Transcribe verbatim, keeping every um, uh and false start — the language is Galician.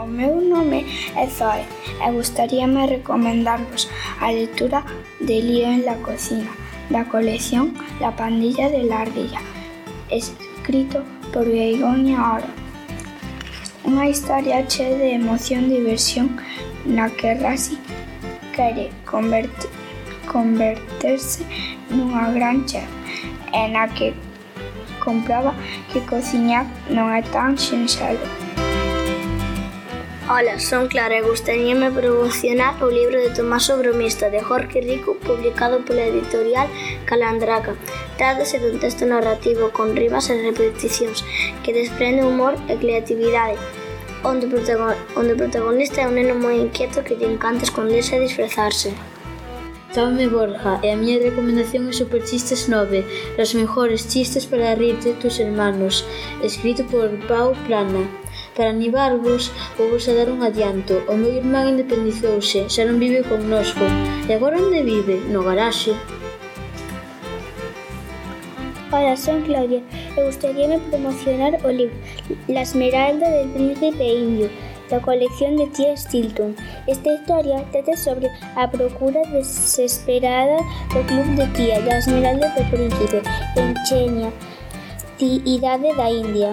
meu nome é Zoe e gustaríame recomendarvos a lectura de Lío en la cocina, da colección La pandilla de la ardilla, escrito por Begoña Oro. Unha historia chea de emoción e diversión na que Rasi quere converter, converterse nunha gran chef e na que comproba que cociñar non é tan sinxelo. Ola, son Clara e gustaríame promocionar o libro de Tomás o bromista de Jorge Rico, publicado pola editorial Calandraca. Trátase dun texto narrativo con rimas e repeticións que desprende humor e creatividade, onde o, protagon- onde o protagonista é un neno moi inquieto que lle encanta esconderse e disfrazarse. Chámame Borja e a miña recomendación é Superchistes nove, los mejores chistes para rirte tus hermanos, escrito por Pau Plana. Para animarvos, vou-vos a dar un adianto. O meu irmán independizouse, xa non vive connosco. E agora onde vive? No garaxe. Hola, son Claudia e gustaríame promocionar o libro La Esmeralda del Príncipe Indio, da colección de Tía Stilton. Esta historia trata sobre a procura desesperada do club de tía da Esmeralda do Príncipe en Chenia, idade da India.